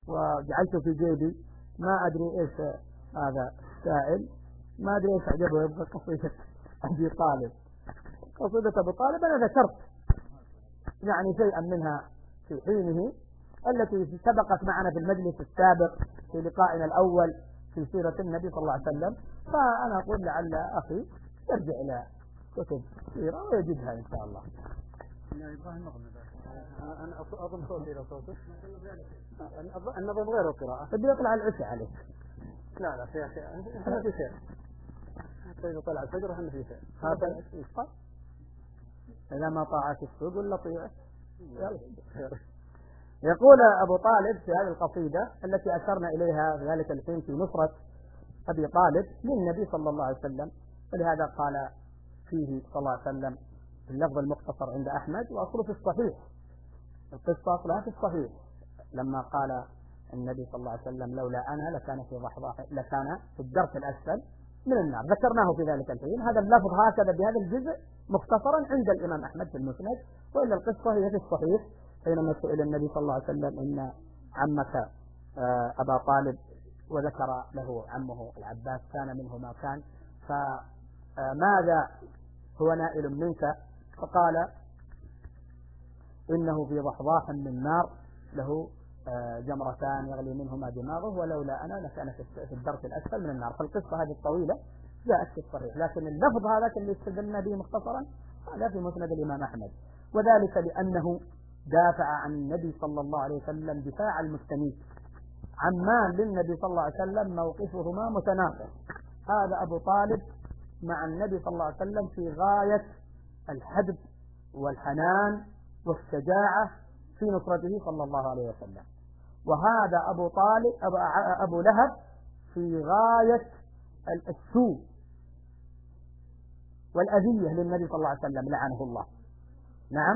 وجعلته في جيبي، ما أدري إيش هذا السائل، ما أدري إيش أعجبه، يبقى قصيدة أبي طالب. قصيدة أبي طالب أنا ذكرت يعني شيئا منها في حينه، التي سبقت معنا في المجلس السابق في لقائنا الأول في سيرة النبي صلى الله عليه وسلم. فأنا أقول لعل أخي يرجع إلى كتب سيرة ويجدها إن شاء الله. أنا أظن صوتي إلى صوتك، النظم غير القراءة. بدي يطلع العشاء عليك. لا لا يا أخي احنا في خير. إذا طلع الفجر احنا في خير. هذا إذا ما طاعت السوق ولا طيعت. يقول أبو طالب في هذه القصيدة التي أشرنا إليها في ذلك الحين في نصرة أبي طالب للنبي صلى الله عليه وسلم، ولهذا قال فيه صلى الله عليه وسلم اللفظ المختصر عند أحمد وأصله في الصحيح، القصة أصلها في الصحيح، لما قال النبي صلى الله عليه وسلم لولا أنا لكان في ضحضاح، لكان في الدرك الأسفل من النار. ذكرناه في ذلك الحين. هذا اللفظ هكذا بهذا الجزء مختصرا عند الإمام أحمد في المسند، وإلا القصة هي في الصحيح حينما سئل النبي صلى الله عليه وسلم إن عمك أبا طالب، وذكر له عمه العباس كان منه ما كان، فماذا هو نائل منك؟ فقال إنه في ضحضاح من نار له جمرتان يغلي منهما دماغه، ولولا أنا لكان في الدرك الأسفل من النار. فالقصة هذه الطويلة جاءت في الصحيح، لكن اللفظ هذا اللي استدلنا به مختصرا هذا في مسند الإمام أحمد، وذلك لأنه دافع عن النبي صلى الله عليه وسلم دفاع المستميت. عمان للنبي صلى الله عليه وسلم موقفهما متناقض. هذا أبو طالب مع النبي صلى الله عليه وسلم في غاية الحدب والحنان والشجاعة في نصرته صلى الله عليه وسلم، وهذا أبو طالب أبو لهب في غاية السوء والأذية للنبي صلى الله عليه وسلم لعنه الله. نعم،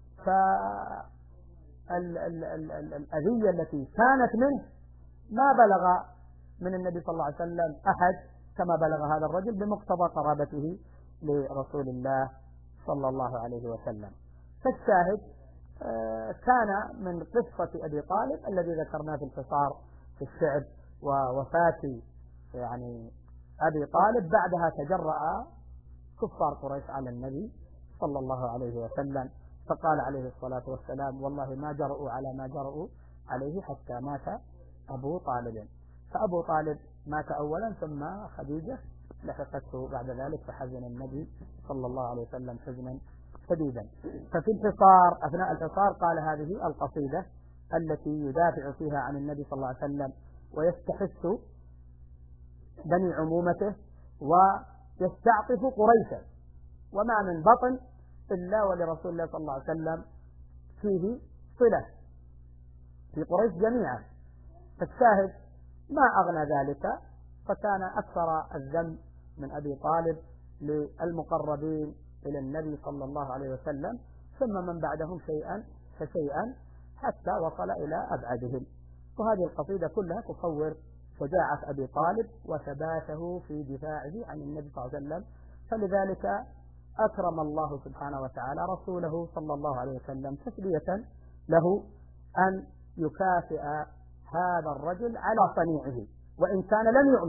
فالأذية التي كانت منه ما بلغ من النبي صلى الله عليه وسلم أحد كما بلغ هذا الرجل بمقتضى قرابته لرسول الله صلى الله عليه وسلم. فالشاهد كان من قصة أبي طالب الذي ذكرناه في الحصار في الشعب ووفاة يعني أبي طالب، بعدها تجرأ كفار قريش على النبي صلى الله عليه وسلم، فقال عليه الصلاة والسلام والله ما جرؤوا على ما جرؤوا عليه حتى مات أبو طالب. فأبو طالب مات أولا، ثم خديجة لحقته بعد ذلك، فحزن النبي صلى الله عليه وسلم حزنا شديدا. ففي الحصار أثناء الحصار قال هذه القصيدة التي يدافع فيها عن النبي صلى الله عليه وسلم ويستحث بني عمومته ويستعطف قريشا، وما من بطن إلا ولرسول الله صلى الله عليه وسلم فيه صلة في قريش جميعا. فالشاهد ما أغنى ذلك، فكان أكثر الذنب من أبي طالب للمقربين إلى النبي صلى الله عليه وسلم، ثم من بعدهم شيئا فشيئا حتى وصل إلى أبعدهم. وهذه القصيدة كلها تصور شجاعة أبي طالب وثباته في دفاعه عن النبي صلى الله عليه وسلم. فلذلك أكرم الله سبحانه وتعالى رسوله صلى الله عليه وسلم تسلية له أن يكافئ هذا الرجل على صنيعه وإن كان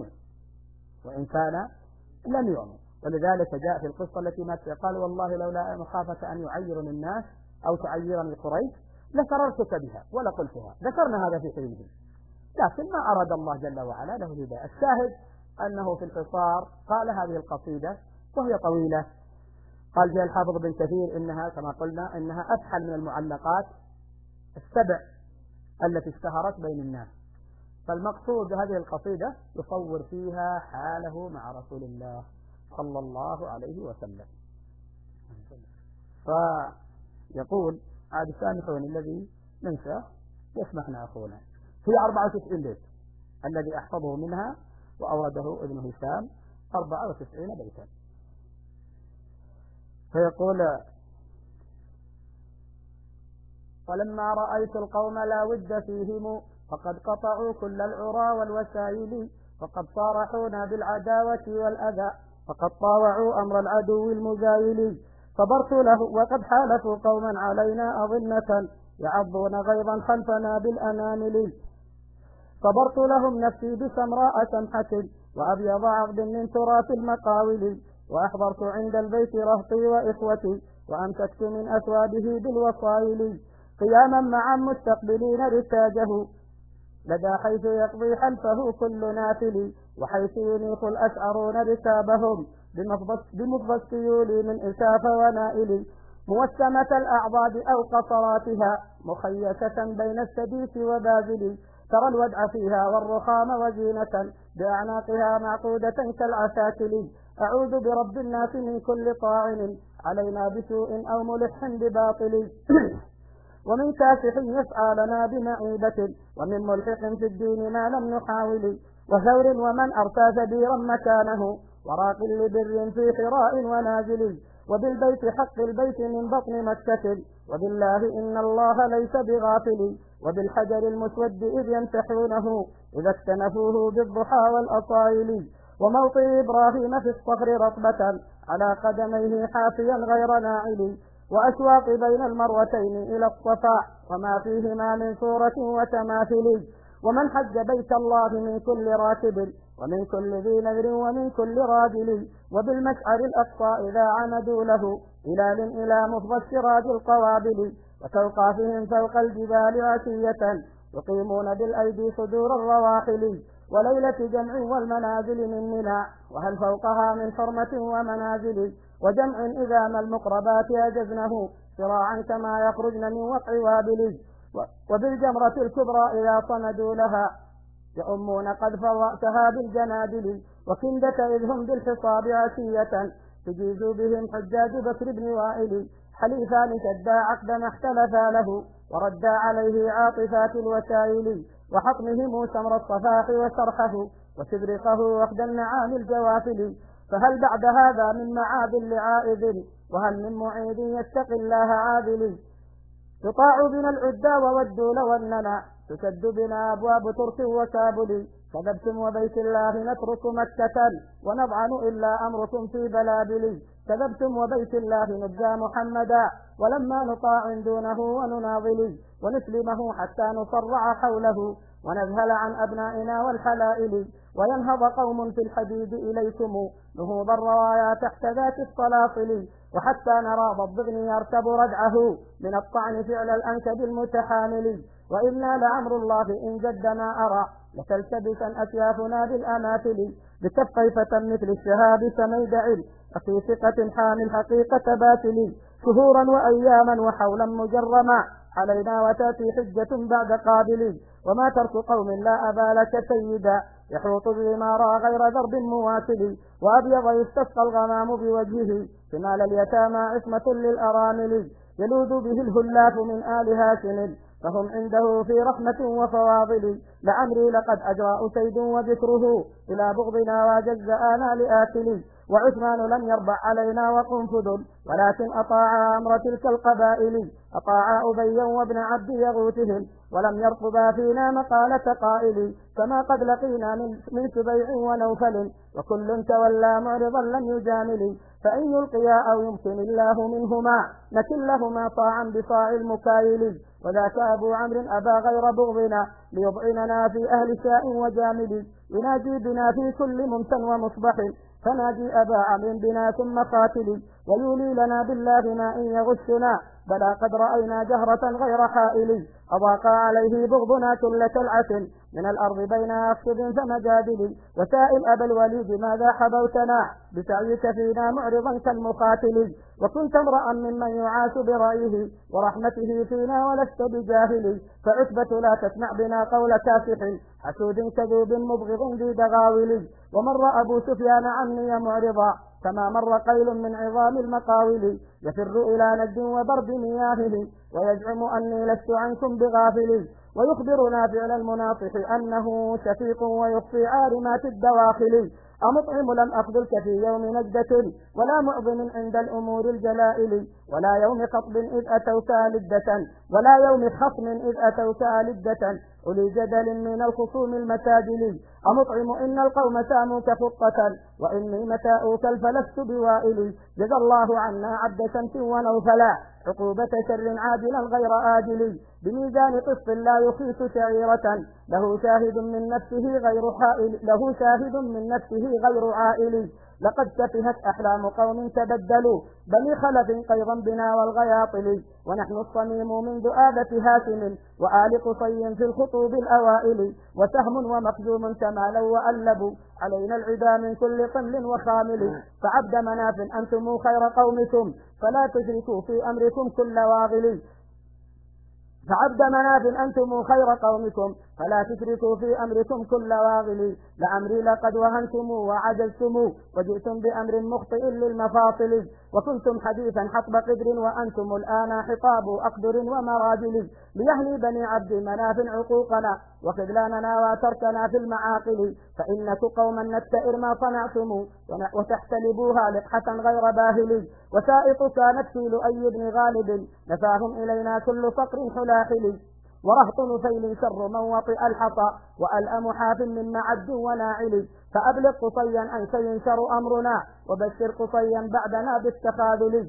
لم يؤمن. ولذلك جاء في القصة التي مات قال والله لولا مخافة أن يعيرني الناس أو تعيرني قريش لسررتك بها ولا قلتها. ذكرنا هذا في حينه، لكن ما أراد الله جل وعلا له الهداية. الشاهد أنه في الحصار قال هذه القصيدة وهي طويلة. قال فيها الحافظ بن كثير إنها كما قلنا إنها أفحل من المعلقات السبع التي اشتهرت بين الناس. فالمقصود هذه القصيدة يصور فيها حاله مع رسول الله صلى الله عليه وسلم. فيقول عاد سامحون الذي ننسى يسمحنا أخونا. في 94 بيت الذي أحفظه منها وأورده ابن هشام 94 بيتا. فيقول ولما رأيت القوم لا ود فيهم فقد قطعوا كل العرى والوسائل وقد صارحونا بالعداوة والأذى فقد طاوعوا أمر العدو المزايل صبرت له وقد حالفوا قوما علينا أظنة يعضون غيظا خلفنا بالأنامل صبرت لهم نفسي بسمراء سمحة وأبيض عقد من تراث المقاول، وأحضرت عند البيت رهطي وإخوتي وأمسكت من أثوابه بالوصائل، قياما معا مستقبلين رتاجه لدى حيث يقضي حلفه كل نافل، وحيث ينيخ الأشعرون ركابهم بمفضى السيول من إساف ونائل، موسمة الأعضاد أو قصراتها مخيشة بين السديس وبازل، ترى الودع فيها والرخام وزينة بأعناقها معقودة كالعساكل، أعوذ برب الناس من كل طاعن علينا بسوء أو ملح بباطل ومن كاسح يسعى لنا بمعيبة ومن ملحق في الدين ما لم نحاول، وثور ومن أرسى ثبيرا مكانه وراق لبر في حراء ونازل، وبالبيت حق البيت من بطن مكة وبالله إن الله ليس بغافل، وبالحجر المسود إذ يمسحونه إذا اكتنفوه بالضحى والأصائل، وموطئ إبراهيم في الصخر رطبة على قدميه حافيا غير ناعل، وأشواق بين المروتين إلى الصفا وما فيهما من صورة وتماثل، ومن حج بيت الله من كل راكب ومن كل ذي نذر ومن كل راجل، وبالمشعر الأقصى إذا عمدوا له إلى مفضى السراج القوابل، وتوقافهم فوق الجبال عشية يقيمون بالأيدي صدور الرواحل، وليلة جمع والمنازل من منى وهل فوقها من حرمة ومنازل، وجمع إذا ما المقربات أجزنه صراعا كما يخرجن من وقع وابل، وبالجمرة الكبرى إذا صمدوا لها يؤمون قد فرأتها بالجنادل، وكندة إذ هم بالحصاب عشية تجيز بهم حجاج بكر بن وائل، حليفان شدا عقد ما اختلفا له وردا عليه عاطفات الوسائل، وحطمهم سمر الصفاح وشرحه وتبرقه وحد النعام الجوافل، فهل بعد هذا من معاد لعائذ وهل من معيد يتقي الله عادل، يطاع بنا العدى وودوا لو أننا تسد بنا أبواب ترك وكابل، كذبتم وبيت الله نترك مكة ونضعن إلا أمركم في بلابل، كذبتم وبيت الله نجى محمدا ولما نطاع دونه ونناضل، ونسلمه حتى نصرع حوله ونذهل عن أبنائنا والحلائل، وينهض قوم في الحديد إليكم نهوض الروايا تحت ذات الصلاصل، وحتى نرى ضبغن يركب ردعه من الطعن فعل الأنكب المتحامل، وإنا لعمر الله إن جد ما أرى لتلتبسا أسيافنا بالأماثل، بكفيفة مثل الشهاب سميدع وفي ثقة حامل حقيقة باتل، شهورا وأياما وحولا مجرما علينا وتأتي حجة بعد قابل، وما ترك قوم لا أبا لك سيدا يحوط الغمار غير ضرب مواسل، وأبيض يستسقى الغمام بوجهه شمال اليتامى عصمة للأرامل، يلوذ به الهلاف من آل هاشم فهم عنده في رحمة وفواضل، لعمري لقد أجرى أسيد وذكره إلى بغضنا وجز آنا لآكل، وعثمان لم يربع علينا وقنفذ ولكن أطاع أمر تلك القبائل، أطاع أبيا وابن عبد يغوثهم ولم يرقبا فينا مقالة قائل، كما قد لقينا من سبيع ونوفل وكل تولى معرضا لم يجامل، فإن يلقيا أو يمكن الله منهما نكن لهما طاعا بصاع المكايل، وذاك أبو عمرو أبى غير بغضنا ليضعننا في أهل شاء وجامل، يناجي بنا في كل ممتن ومصبح فناجي أبا عمرو بنا ثم قاتل، ويولي لنا بالله ما إن يغشنا بلى قد رأينا جهرة غير حائل، أضاق عليه بغضنا كل كلعة من الأرض بين أخشب فمجادل، وسائل أبا الوليد ماذا حبوتنا بسعيك فينا معرضا كالمقاتل، وكنت امرأ ممن يعاش برأيه ورحمته فينا ولست بجاهل، فعتبة لا تسمع بنا قول كافح حسود كذوب مبغض ذي دغاول، ومر أبو سفيان عني معرضا كما مر قيل من عظام المقاول، يفر إلى ند وبرد مياهه ويزعم أني لست عنكم بغافل، ويخبرنا فعل المناصح أنه شفيق ويخفي عارمات الدواخل، أمطعم لم أخذلك في يوم نجدة ولا معظم عند الأمور الجلائل، ولا يوم خطب إذ أتوك لدة ولا يوم خصم إذ أتوك لدة أولي جدل من الخصوم المتاجل، أمطعم إن القوم ساموك خطة وإني متاؤك الفلست بوائل، جزى الله عنا عبد شمس ونوفلا عقوبة شر عاجلا غير آجل بميزان قسط لا يخيس شعيرة له شاهد من نفسه غير عائل لقد سفهت أحلام قوم تبدلوا بني خلف قيضا بنا والغياطل ونحن الصميم من ذؤابة هاشم وآل قصي في الخطوب الأوائل وسهم ومخزوم تمالوا وألبوا علينا العدا من كل قمل وخامل فعبد مناف أنتم خير قومكم فلا تشركوا في أمركم كل واغل فعبد مناف أنتم خير قومكم فلا تشركوا في أمركم كل واغل لأمري لقد وهنتم وعجزتم وجئتم بأمر مخطئ للمفاصل وكنتم حديثا حطب قدر وأنتم الآن حطاب أقدر ومراجل ليهني بني عبد مناف عقوقنا وخذلاننا وتركنا في المعاقل فإنكم قوما نستئر ما صنعتم وتحتلبوها لقحة غير باهل وسائط كانت في لؤي بن غالب نفاهم إلينا كل فقر حلاحل ورهط نفيل شر من وطئ الحصى وألأم حاف من معد وناعل فأبلغ قصيا أن سينشر أمرنا وبشر قصيا بعدنا بالتخاذل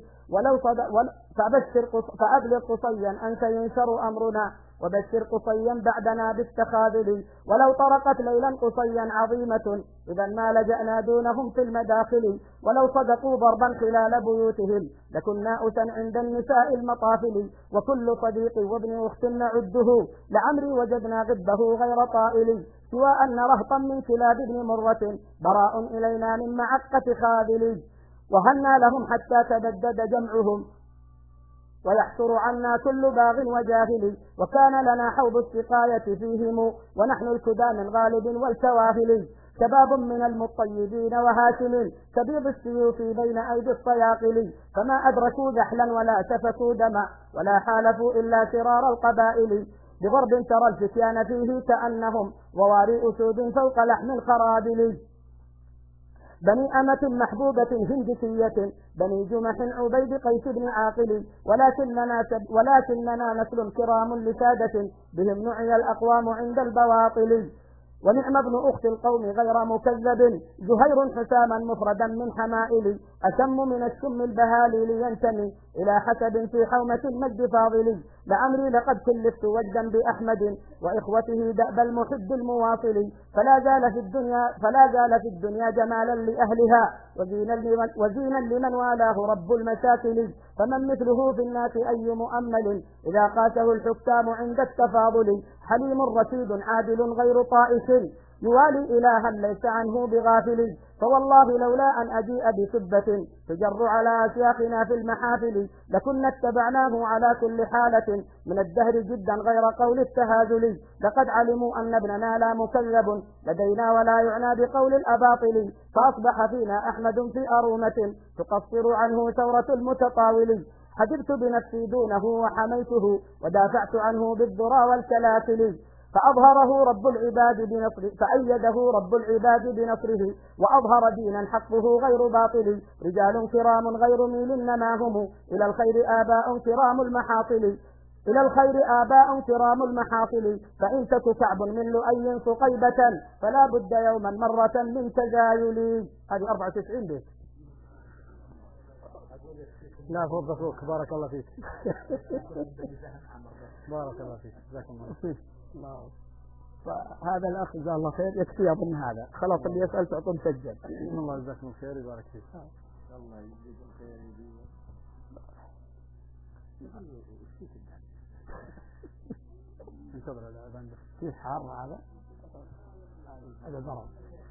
فأبلغ قصيا أن سينشر أمرنا وبشر قصيا بعدنا بالتخاذل ولو طرقت ليلا قصيا عظيمة إذا ما لجأنا دونهم في المداخل ولو صدقوا ضربا خلال بيوتهم لكنا أسا عند النساء المطافل وكل صديق وابن أخت نعده لعمري وجدنا ضده غير طائل سوى أن رهطا من كلاب ابن مرة براء إلينا من معقة خاذل وهنا لهم حتى تبدد جمعهم ويحصر عنا كل باغ وجاهل وكان لنا حوض السقاية فيهم ونحن الكدى من غالب والكواهل شباب من المطيبين وهاشم كبيض السيوف بين أيدي الصياقل فما أدركوا زحلا ولا سفكوا دما ولا حالفوا إلا شرار القبائل بضرب ترى الفتيان فيه كأنهم وواري أسود فوق لحم الخرابل بني أمة محبوبة هندسية بني جمح عبيد قيس بن عاقل ولكننا نسل كرام لسادة بهم نعي الأقوام عند البواطل ونعم ابن أخت القوم غير مكذب زهير حساما مفردا من حمائل أشم من الشم البهالي لينتمي إلى حسب في حومة المجد فاضل لعمري لقد كلفت وجدا بأحمد وإخوته دأب المحب المواصل فلا زال في الدنيا جمالا لأهلها وزينا لمن والاه رب المشاكل فمن مثله في الناس أي مؤمل إذا قاسه الحكام عند التفاضل حليم رشيد عادل غير طائش يوالي إلها ليس عنه بغافل فوالله لولا أن أجيء بسبة تجر على أشياخنا في المحافل لكنا اتبعناه على كل حالة من الدهر جدا غير قول التهازل لقد علموا أن ابننا لا مكذب لدينا ولا يعنى بقول الأباطل فأصبح فينا أحمد في أرومة تقصر عنه ثورة المتطاول حجبت بنفسي دونه وحميته ودافعت عنه بالذرى والكلاسل فأيده رب العباد بنصره وأظهر دينا حقه غير باطل رجال كرام غير ميل نماهم إلى الخير آباء كرام المحاصل فإن تك كعب من لؤي صقيبة فلا بد يوما مرة من تزايل. هذه 94 بيت. لا فوق بارك الله فيك. بارك الله فيك جزاك الله خير. فهذا الأخ جزاه الله خير يكفي أظن هذا خلاص اللي يسأل تعطون مسجل. الله يجزاكم خير ويبارك فيك. الله يجزيك الخير انتظر الأذان في حار هذا ضرب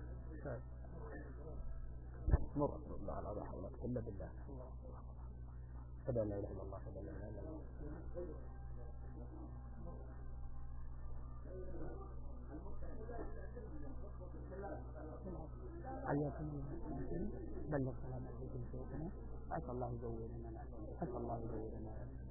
مر الله على لا حول إلا بالله. لا إله إلا الله لا إله إلا الله. حياكم بلغ سلام عليكم سيدنا أسأل الله يزورنا أسأل الله يزورنا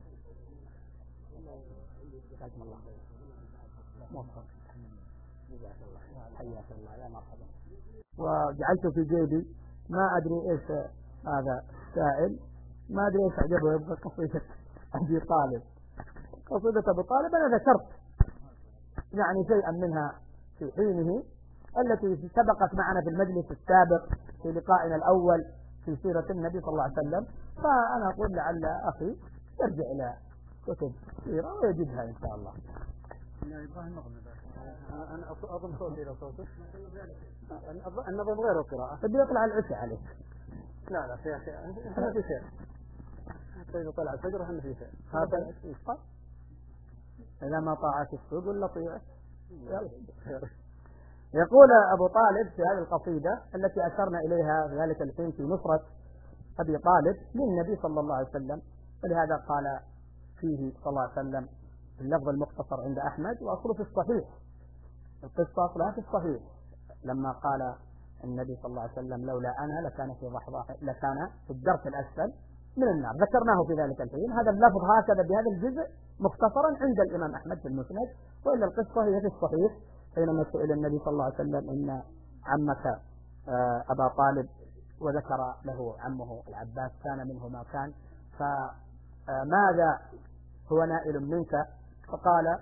جزاكم الله خير موفق جزاك الله حياك الله يا مرحبا. وجعلت في جيبي ما أدري إيش هذا السائل ما أدري إيش أعجبه يبقى قصيدة أبي طالب. قصيدة أبي طالب أنا ذكرت يعني شيئا منها في حينه التي سبقت معنا في المجلس السابق في لقائنا الأول في سيرة النبي صلى الله عليه وسلم. فأنا أقول لعل أخي يرجع إلى كتب كثيرة ويجدها إن شاء الله. أنا أضم صوتي إلى صوتك. النظم غير القراءة. بدي يطلع العشاء عليك. لا في شيء. احنا في شيء. إذا طلع الفجر احنا في شيء. هذا إذا ما طاعت السوق ولا طيعت. يقول أبو طالب في هذه القصيدة التي أشرنا إليها في ذلك الحين في نصرة أبي طالب للنبي صلى الله عليه وسلم، ولهذا قال فيه صلى الله عليه وسلم اللفظ المختصر عند أحمد وأصله في الصحيح، القصة أصلها في الصحيح، لما قال النبي صلى الله عليه وسلم لولا أنا لكان في ضحضاح، لكان في الدرك الأسفل من النار، ذكرناه في ذلك الحين. هذا اللفظ هكذا بهذا الجزء مختصرا عند الإمام أحمد في المسند، وإلا القصة هي في الصحيح حينما سئل النبي صلى الله عليه وسلم إن عمك أبا طالب، وذكر له عمه العباس كان منه ما كان، فماذا هو نائل منك؟ فقال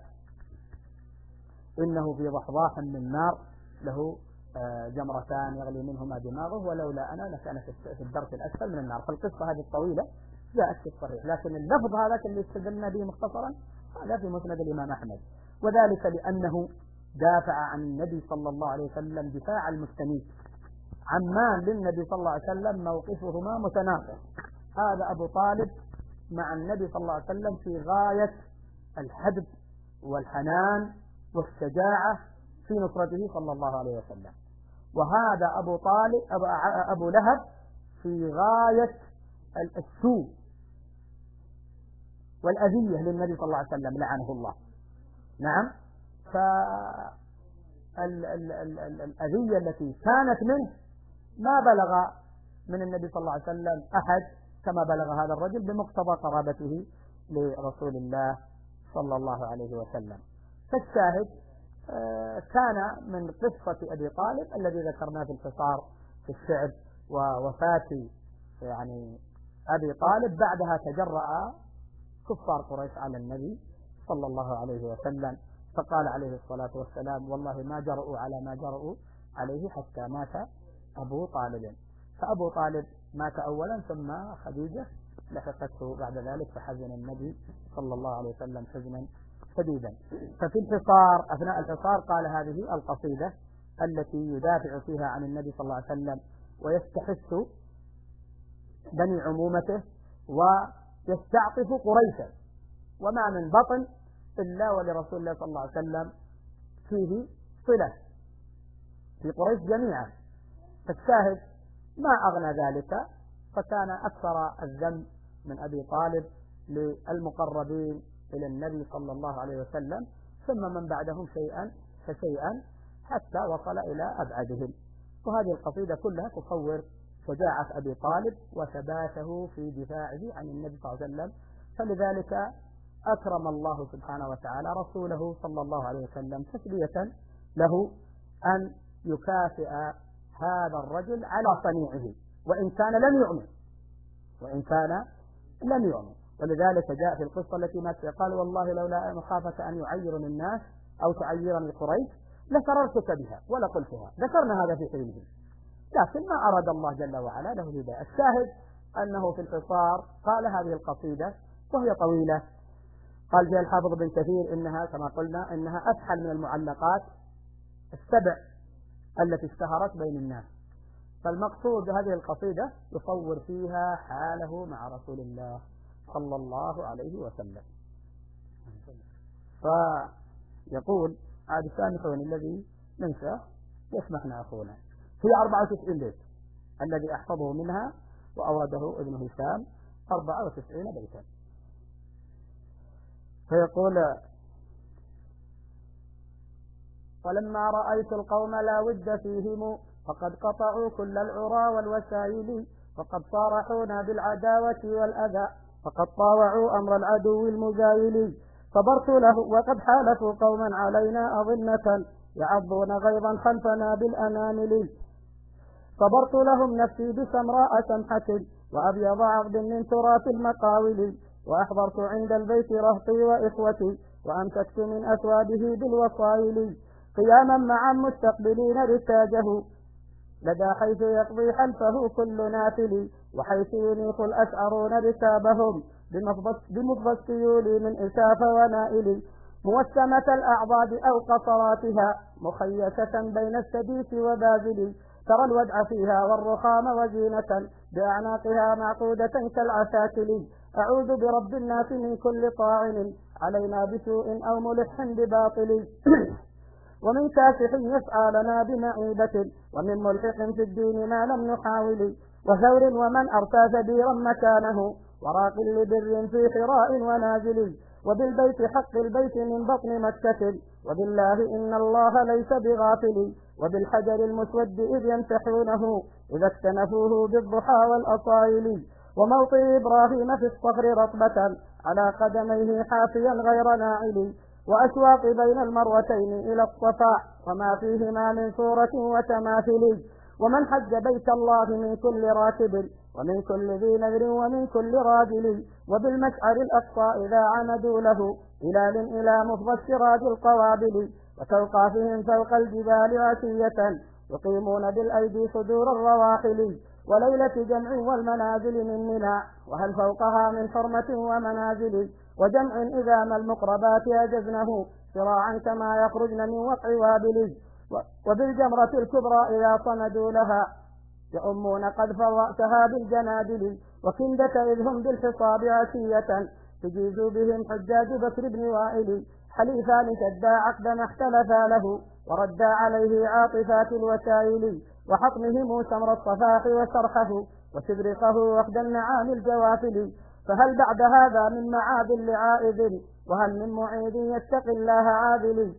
إنه في ضحضاح من نار له جمرتان يغلي منهما دماغه، ولولا أنا لكان في الدرك الأسفل من النار. فالقصة هذه الطويلة جاءت في الصحيح، لكن اللفظ هذا اللي استدلنا به مختصرا هذا في مسند الإمام أحمد، وذلك لأنه دافع عن النبي صلى الله عليه وسلم دفاع المستنير. عمان للنبي صلى الله عليه وسلم موقفهما متناقض، هذا أبو طالب مع النبي صلى الله عليه وسلم في غاية الحدب والحنان والشجاعة في نصرته صلى الله عليه وسلم، وهذا أبو طالب أبو لهب في غاية السوء والأذية للنبي صلى الله عليه وسلم لعنه الله. نعم، فالأذية التي كانت منه ما بلغ من النبي صلى الله عليه وسلم أحد كما بلغ هذا الرجل بمقتضى قرابته لرسول الله صلى الله عليه وسلم. فالشاهد كان من قصة أبي طالب الذي ذكرناه في الحصار في الشعب ووفاة يعني أبي طالب، بعدها تجرأ كفار قريش على النبي صلى الله عليه وسلم، فقال عليه الصلاة والسلام والله ما جرؤوا على ما جرؤوا عليه حتى مات أبو طالب. فأبو طالب مات أولا ثم خديجة لحقته بعد ذلك، فحزن النبي صلى الله عليه وسلم حزنا شديدا. ففي الحصار أثناء الحصار قال هذه القصيدة التي يدافع فيها عن النبي صلى الله عليه وسلم ويستحث بني عمومته ويستعطف قريشا، وما من بطن إلا ولرسول الله صلى الله عليه وسلم فيه صلة في قريش جميعا. فالشاهد ما أغنى ذلك، فكان أكثر الذنب من أبي طالب للمقربين إلى النبي صلى الله عليه وسلم، ثم من بعدهم شيئا فشيئا حتى وصل إلى أبعدهم. وهذه القصيدة كلها تصور شجاعة أبي طالب وثباته في دفاعه عن النبي صلى الله عليه وسلم، فلذلك أكرم الله سبحانه وتعالى رسوله صلى الله عليه وسلم تسلية له أن يكافئ هذا الرجل على صنيعه وإن كان لم يؤمن. ولذلك جاء في القصة التي مات قال والله لولا مخافة أن يعيرني الناس أو تعيرني قريش لسررتك بها ولا قلتها. ذكرنا هذا في حينه، لكن ما أراد الله جل وعلا له الهداية. الشاهد أنه في الحصار قال هذه القصيدة وهي طويلة. قال جاء الحافظ بن كثير إنها كما قلنا إنها أفحل من المعلقات السبع التي اشتهرت بين الناس. فالمقصود هذه القصيدة يصور فيها حاله مع رسول الله صلى الله عليه وسلم. فيقول عاد سامحون الذي ننسى يسمحنا أخونا. هي 94 بيت الذي أحفظه منها وأورده ابن هشام 94 بيتا. فيقول ولما رأيت القوم لا ود فيهم فقد قطعوا كل العرى والوسائل وقد صارحونا بالعداوة والأذى فقد طاوعوا أمر العدو المزايل صبرت له وقد حالفوا قوما علينا أظنة يعضون غيظا خلفنا بالأنامل صبرت لهم نفسي بسمراء سمحة وأبيض عقد من تراث المقاول وأحضرت عند البيت رهطي وإخوتي وأمسكت من أثوابه بالوصائل قياما معا مستقبلين رتاجه لدى حيث يقضي حلفه كل نافل وحيث ينيخ الأشعرون رتابهم بمضغ السيول من إساف ونائل، موسمة الأعضاد أو قصراتها مخيسة بين السديس وبازل، ترى الودع فيها والرخام وزينة بأعناقها معقودة كالعساكل. أعوذ برب الناس من كل طاعن علينا بسوء أو ملح بباطل، ومن كافح يسعى لنا بمعيبة، ومن ملحق في الدين ما لم نحاول، وثور ومن أرسى ثبيرا مكانه، وراق لبر في حراء ونازل، وبالبيت حق البيت من بطن مكة، وبالله إن الله ليس بغافل، وبالحجر المسود إذ يمسحونه إذا اكتنفوه بالضحى والأصائل، وموطئ إبراهيم في الصخر رطبة على قدميه حافيا غير ناعل، وأشواق بين المروتين إلى الصفا وما فيهما من صورة وتماثل، ومن حج بيت الله من كل راكب ومن كل ذي نذر ومن كل راجل، وبالمشعر الأقصى إذا عمدوا له إلى مفضى السراج القوابل، وتوقافهم فوق الجبال عشية يقيمون بالأيدي صدور الرواحل، وليلة جمع والمنازل من منى وهل فوقها من حرمة ومنازل، وجمع إذا ما المقربات أجزنه صراعا كما يخرجن من وقع وابل، وبالجمرة الكبرى إذا صمدوا لها يؤمون قذف رأسها بالجنادل، وكندة إذ هم بالحصاب عشية تجيز بهم حجاج بكر بن وائل، حليفان شدا عقد ما اختلفا له وردا عليه عاطفات الوسائل، وحطمهم سمر الصفاح وشرحه وشبرقه وحد النعام الجوافل، فهل بعد هذا من معاد لعائذ وهل من معيد يتقي الله عادل،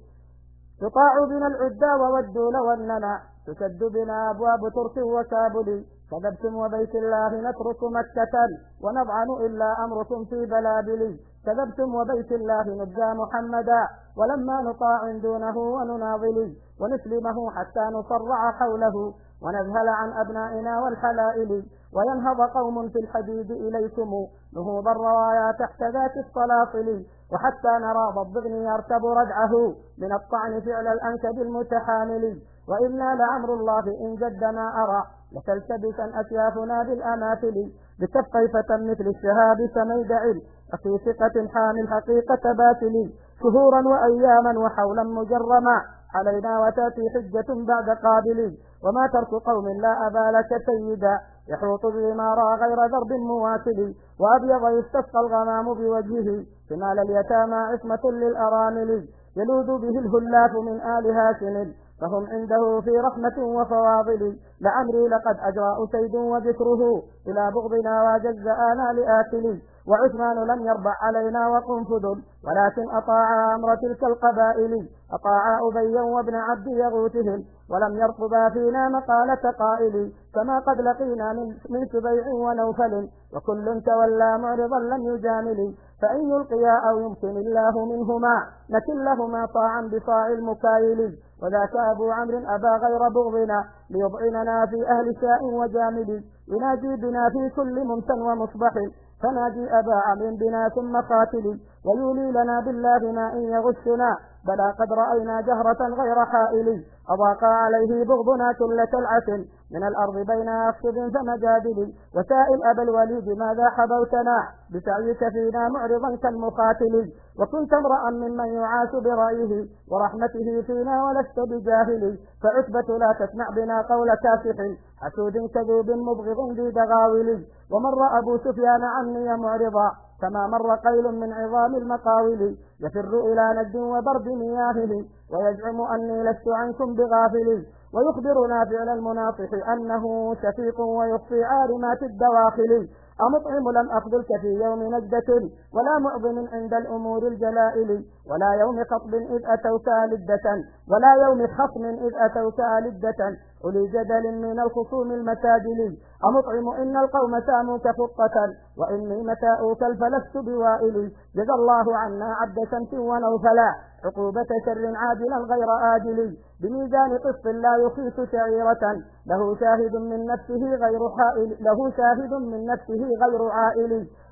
يطاع بنا العدى وودوا لو أننا تسد بنا أبواب ترك وكابل، كذبتم وبيت الله نترك مكة ونضعن إلا أمركم في بلابل، كذبتم وبيت الله نبجى محمدا ولما نطاع دونه ونناضل، ونسلمه حتى نصرع حوله ونذهل عن أبنائنا والحلائل، وينهض قوم في الحديد إليكم نهوض الروايا تحت ذات الصلاصل، وحتى نرى ضبغن يركب ردعه من الطعن فعل الأنكب المتحامل، وإنا لعمر الله إن جد ما أرى لتلتبسا أكيافنا بالأماثل، بكفيفة مثل الشهاب سميدع وفي ثقة حامل الحقيقة باتل، شهورا وأياما وحولا مجرما علينا وتأتي حجة بعد قابل، وما ترك قوم لا أبا لك سيدا يحوط الغمار غير ضرب مواسل، وأبيض يستسقى الغمام بوجهه شمال اليتامى عصمة للأرامل، يلوذ به الهلاف من آل هاشم فهم عنده في رحمة وفواضل، لعمري لقد أجرى أسيد وذكره إلى بغضنا وجز آنا لآكل، وعثمان لم يربع علينا وقنفذ ولكن أطاع أمر تلك القبائل، أطاع أبيا وابن عبد يغوثهم ولم يرقبا فينا مقالة قائل، كما قد لقينا من سبيع ونوفل وكل تولى معرضا لم يجامل، فإن يلقيا أو يمكن الله منهما نكن لهما طاعا بصاع المكايل، وذاك أبو عمرو أبى غير بغضنا ليضعننا في أهل شاء وجامل، ينادي بنا في كل ممتن ومصبح فنادي أبا عمرو بنا ثم قاتل، ويولي لنا بالله ما إن يغشنا بلى قد رأينا جهرة غير حائل، أضاق عليه بغضنا كل كلعة من الأرض بين أخشب فمجادل، وسائل أبا الوليد ماذا حبوتنا بسعيك فينا معرضا كالمقاتل، وكنت امرأ ممن يعاش برأيه ورحمته فينا ولست بجاهل، فعتبة لا تسمع بنا قول كافح حسود كذوب مبغض ذي دغاول، ومر أبو سفيان عني معرضا كما مر قيل من عظام المقاول، يفر إلى ند وبرد مياهه ويزعم أني لست عنكم بغافل، ويخبرنا فعل المناصح أنه شفيق ويخفي عارمات الدواخل، أمطعم لم أخذلك في يوم نجدة ولا معظم عند الأمور الجلائل، ولا يوم خطب إذ أتوك لدة ولا يوم خصم إذ أتوك لدة أولي جدل من الخصوم المساجل، أمطعم إن القوم ساموك فقة وإني متاؤك الفلست بوائل، جزى الله عنا عبد شمس ونوفلا عقوبة شر عاجلا غير آجل، بميزان قسط لا يخيس شعيرة له شاهد من نفسه غير عائل،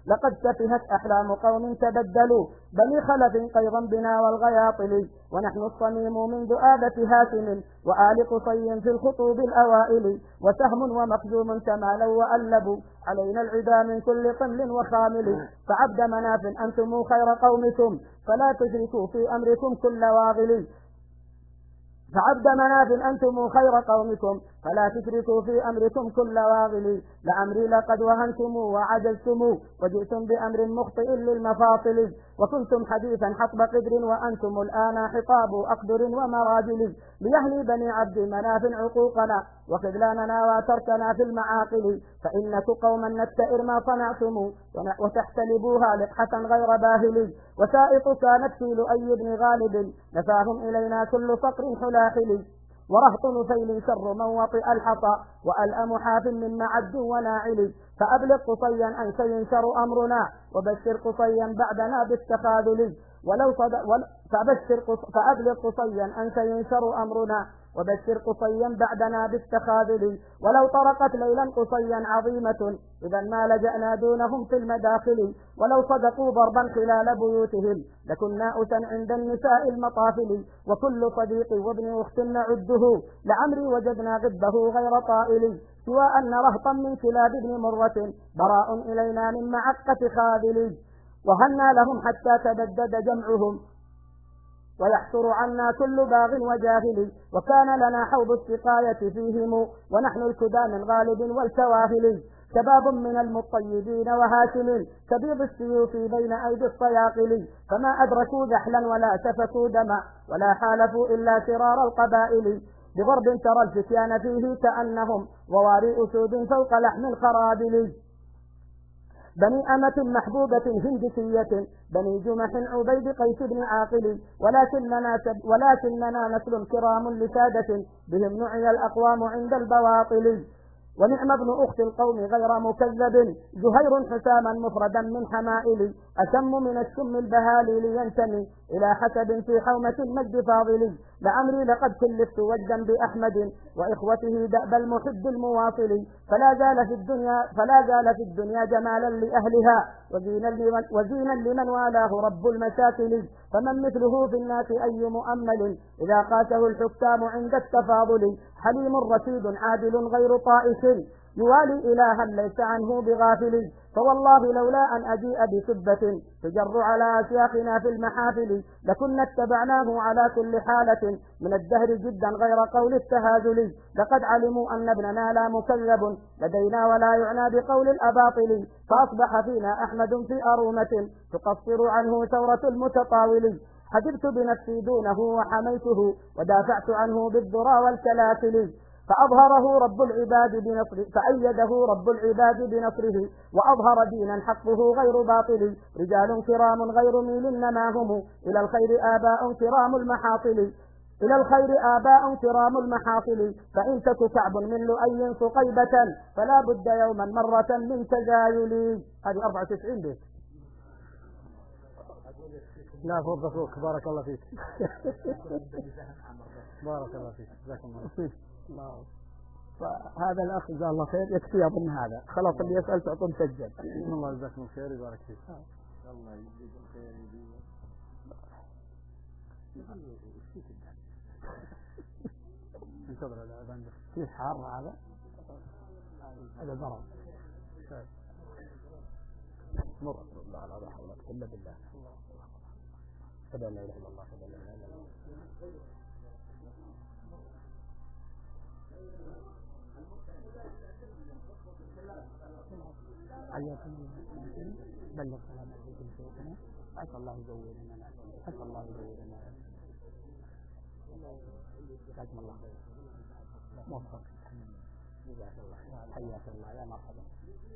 لقد سفهت أحلام قوم تبدلوا بني خلف قيضا بنا والغياطل ونحن الصميم من ذؤابة هاشم وآل قصي في الخطوب الأوائل وسهم ومخزوم تمالوا وألبوا علينا العدا من كل قمل وخامل فعبد مناف أنتم خير قومكم فلا تشركوا في أمركم كل واغل فعبد مناف أنتم خير قومكم فلا تشركوا في أمركم كل واغل لأمري لقد وهنتم وعجزتم وجئتم بأمر مخطئ للمفاصل وكنتم حديثا حطب قدر وأنتم الآن حطاب أقدر ومراجل ليهلي بني عبد مناف عقوقنا وخذلاننا وتركنا في المعاقل فإنكم قوما نستئر ما صنعتم وتحتلبوها لقحة غير باهل وسائط كانت في لؤي بن غالب نفاهم إلينا كل فقر حلاحل ورهط نفيل شر من وطئ الحصى وألأم حاف من معد وناعل فأبلغ قصيا أن سينشر أمرنا وبشر قصيا بعدنا بالتخاذل فأبلغ قصيا أن سينشر أمرنا وبشر قصيا بعدنا بالتخاذل ولو طرقت ليلا قصيا عظيمة إذا ما لجأنا دونهم في المداخل ولو صدقوا ضربا خلال بيوتهم لكنا أسا عند النساء المطافل وكل صديق وابن أخت نعده لعمري وجدنا ضده غير طائل سوى أن رهطا من كلاب ابن مرة براء إلينا من معقة خاذل وهنا لهم حتى تبدد جمعهم ويحصر عنا كل باغ وجاهل وكان لنا حوض السقاية فيهم ونحن الكدى من غالب والكواهل شباب من المطيبين وهاشم كبيض السيوف بين أيدي الصياقل فما أدركوا زحلا ولا سفكوا دما ولا حالفوا إلا شرار القبائل بضرب ترى الفتيان فيه كأنهم وواري أسود فوق لحم الخرابل بني أمة محبوبة هندسية بني جمح عبيد قيس بن عاقل ولكننا نسل كرام لسادة بهم نعي الأقوام عند البواطل ونعم ابن أخت القوم غير مكذب زهير حساما مفردا من حمائل أشم من الشم البهالي لينتمي إلى حسب في حومة المجد فاضل لعمري لقد كلفت وجدا بأحمد وإخوته دأب المحب المواصل فلا زال في الدنيا جمالا لأهلها وزينا لمن والاه رب المشاكل فمن مثله في الناس أي مؤمل إذا قاسه الحكام عند التفاضل حليم رشيد عادل غير طائش يوالي إلها ليس عنه بغافل فوالله لولا أن أجيء بسبة تجر على أشياخنا في المحافل لكنا اتبعناه على كل حالة من الدهر جدا غير قول التهازل لقد علموا أن ابننا لا مكذب لدينا ولا يعنى بقول الأباطل فأصبح فينا أحمد في أرومة تقصر عنه ثورة المتطاول حجبت بنفسي دونه وحميته ودافعت عنه بالذرى والكلاسل فأيده رب العباد بنصره وأظهر دينا حقه غير باطل رجال كرام غير ميل نماهم إلى الخير آباء كرام المحاصل فإن تك كعب من لؤي صقيبة فلا بد يوما مرة من تزايل. هذه 94 بيت. لا فوق بارك الله فيك. بارك الله فيك جزاكم الله. فهذا الأخ جزاه الله خير يكفي أظن هذا خلاص اللي يسأل تعطون مسجل. الله يجزاكم خير ويبارك فيك. الله يجزيكم خير انتظر الأذان في حار هذا ضرب مر الله على لا حول إلا بالله. لا إله إلا الله لا إله إلا الله. حياكم الله بلغ سلام عليكم شيخنا عسى الله يزورنا عسى الله يزورنا جزاكم الله خير موفق جزاك الله حياك الله يا مرحبا.